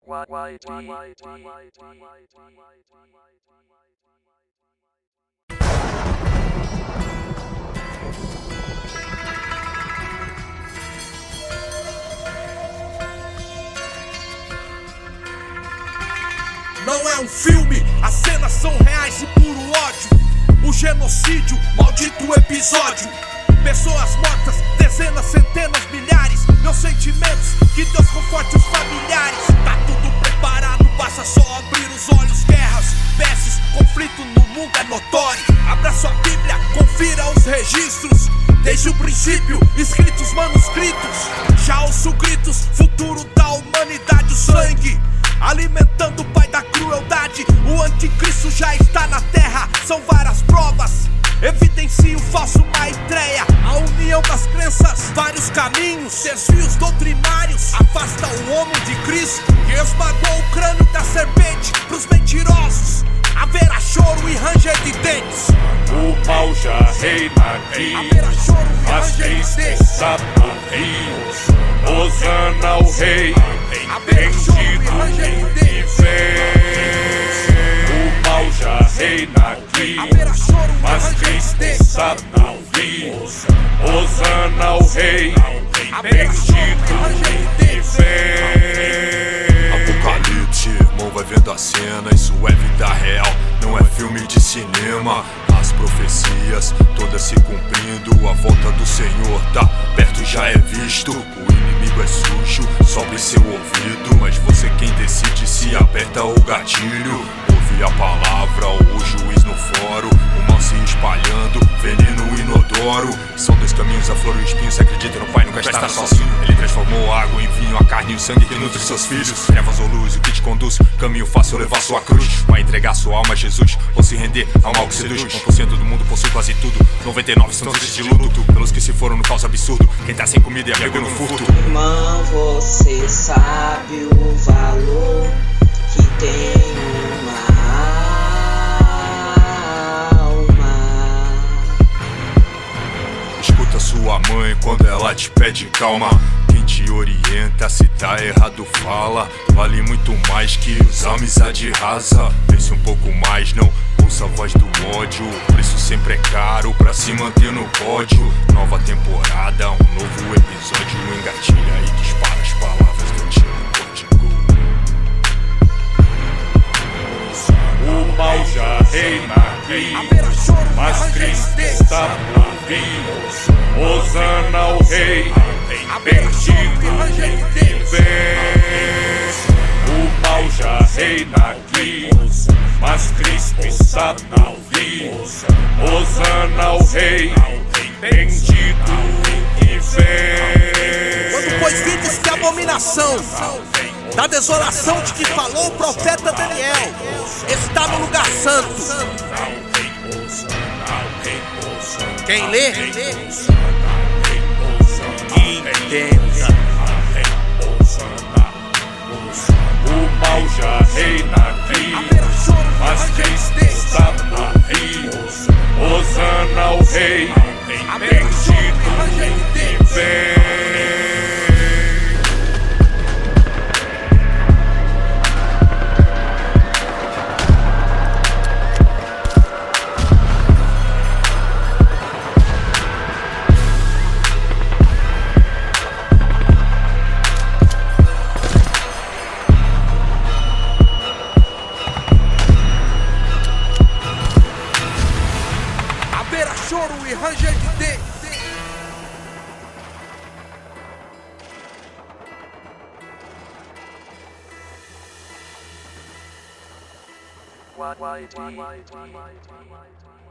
Não é um filme, as cenas são reais e puro ódio. O genocídio, maldito episódio. Pessoas mortas, dezenas, centenas, milhares. Meus sentimentos, que Deus conforte os familiares. Tá tudo preparado, basta só abrir os olhos. Guerras, pestes, conflito no mundo é notório. Abra sua Bíblia, confira os registros. Desde o princípio, escritos manuscritos. Já ouço gritos, futuro da humanidade. O sangue alimentando o pai da crueldade. O anticristo já está na terra. São várias provas, evidencia o falso Maitreya. A união das crenças, vários caminhos, desvios doutrinários. Afasta o homem de Cristo, que esmagou o crânio da serpente. Pros mentirosos haverá choro e ranger de dentes. O mal já reina aqui, haverá choro e mas ranger de Cristo dentes. está por vir. Hosana ao rei, Haverá choro e ranger de bendito dentes. que vem. O mal já reina aqui, Haverá choro e mas ranger de Cristo dentes. está por vir. Hosana ao rei, Haverá choro e ranger de bendito que dentes. vem. Apocalipse, irmão, vai vendo a cena. Isso é vida real, não é filme de cinema. As profecias todas se cumprindo. A volta do Senhor tá perto, já é visto. O inimigo é sujo, sobre seu ouvido. Mas você quem decide se aperta o gatilho. Ouve a palavra, o juiz no fórum. O mal se espalhando, veneno inodoro. São dois caminhos, a flor e o espinho. Se acredita no Pai, nunca estará sozinho. Ele transformou a água em vinho, a carne e o sangue que nutre seus filhos. Trevas ou luz, o que te conduz? Caminho fácil, levar sua cruz. Vai entregar sua alma a Jesus, ou se render ao mal que seduz. 1% do mundo possui quase tudo, 99 são tristes de luto. Pelos que se foram no caos absurdo. Quem tá sem comida e apego no furto. Irmão, você sabe o valor que tem uma alma. Escuta sua mãe quando ela te pede calma. Quem te orienta, se tá errado fala. Vale muito mais que usar amizade rasa. Pense um pouco mais, não ouça a voz do ódio. O preço sempre é caro pra se manter no pódio. Nova temporada, um novo episódio. Engatilha e dispara as palavras do antigo código. O mal já reina aqui, Haverá choro e mas ranger de Cristo dentes. está por vir. Hosana ao rei, bendito que vem. O mal já reina aqui, mas Cristo está por vir. Hosana ao rei, bendito que vem. Quando pois vides que a abominação da desolação de que falou o profeta Daniel está no lugar santo. Quem lê, entenda. O mal já reina aqui, Haverá choro e mas ranger de Cristo dentes. está por vir. Hosana ao rei, bendito que vem. Haverá choro e ranger de dentes. Why